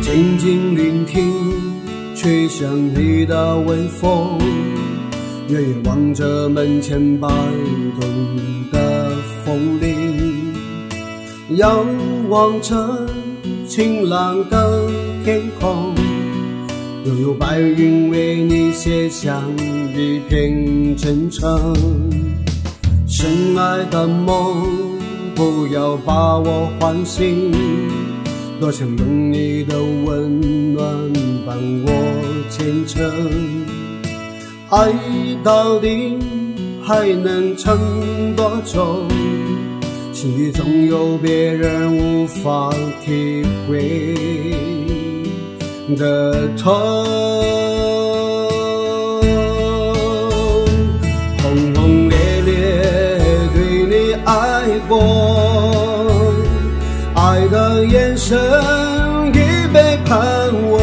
静静聆听吹响你的微风，远远望着门前摆动的风铃，仰望着晴朗的天空，悠悠白云为你写下一片真诚。深爱的梦，不要把我唤醒，多想用你的温暖伴我前程。爱到底还能撑多久？心里总有别人无法体会的痛。轰轰烈烈对你爱过，爱的眼神已背叛我，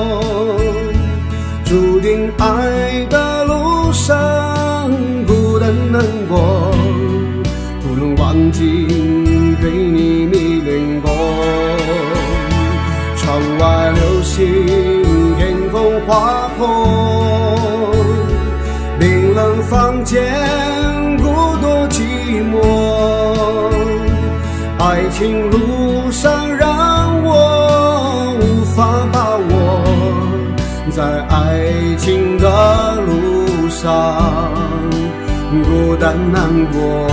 注定爱的路上孤单难过，不能忘记对你迷恋过。窗外流星，天空划破，冰冷房间孤独寂寞，爱情路上让我无法把握，在爱情的路上孤单难过。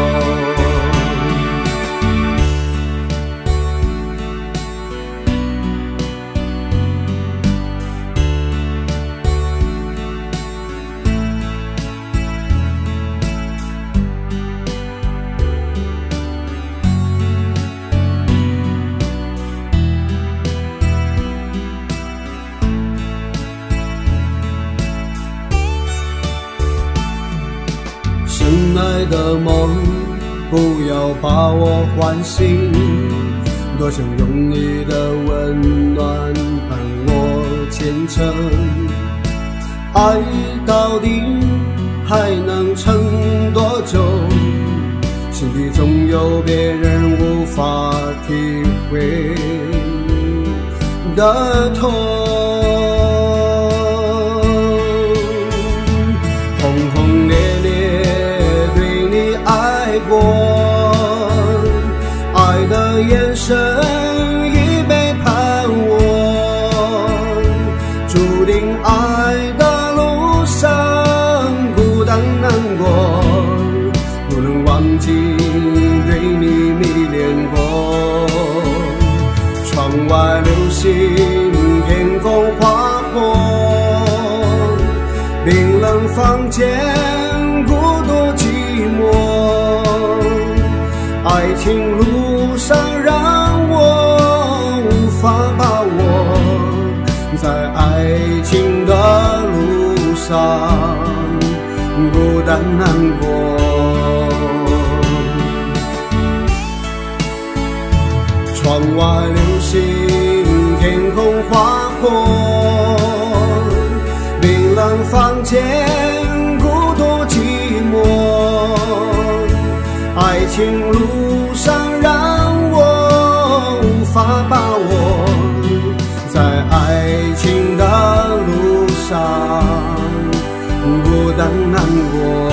深爱的梦，不要把我唤醒，多想用你的温暖伴我前程。爱到底还能撑多久？心底总有别人无法体会的痛。轰轰烈烈过，爱的眼神已背叛我，注定爱的路上孤单难过，不能忘记对你迷恋过。窗外流星，天空划破，冰冷房间孤独寂寞，爱情路上让我无法把握，在爱情的路上孤单难过。窗外流星，天空划破，冰冷房间孤独寂寞，爱情路上让我无法把握，在爱情的路上孤单难过。